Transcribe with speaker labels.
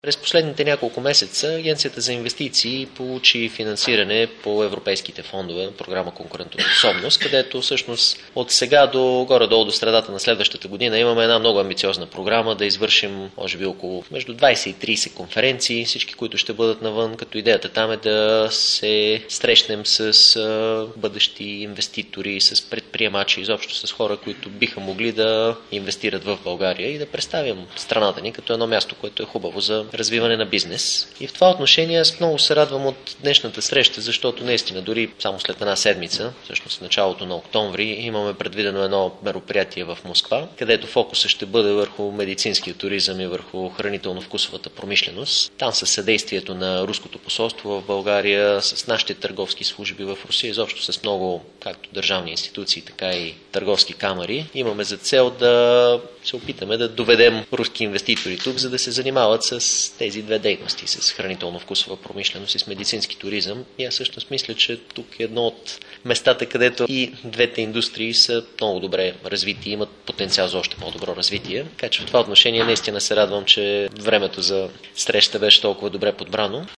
Speaker 1: През последните няколко месеца Агенцията за инвестиции получи финансиране по европейските фондове на програма Конкурентоспособност, където всъщност от сега до горе-долу до средата на следващата година имаме една много амбициозна програма да извършим може би около между 20 и 30 конференции, всички, които ще бъдат навън, като идеята там е да се срещнем с бъдещи инвеститори, с предприемачи, изобщо с хора, които биха могли да инвестират в България и да представим страната ни като едно място, което е хубаво за развиване на бизнес. И в това отношение аз много се радвам от днешната среща, защото наистина дори само след една седмица, всъщност в началото на октомври, имаме предвидено едно мероприятие в Москва, където фокуса ще бъде върху медицинския туризъм и върху хранително-вкусовата промишленост. Там със съдействието на Руското посолство в България, с нашите търговски служби в Русия, изобщо с много както държавни институции, така и търговски камари, имаме за цел да се опитаме да доведем руски инвеститори тук, за да се занимават с тези две дейности, с хранително-вкусова промишленост и с медицински туризъм. И аз всъщност мисля, че тук е едно от местата, където и двете индустрии са много добре развити и имат потенциал за още по-добро развитие. Така че в това отношение наистина се радвам, че времето за среща беше толкова добре подбрано.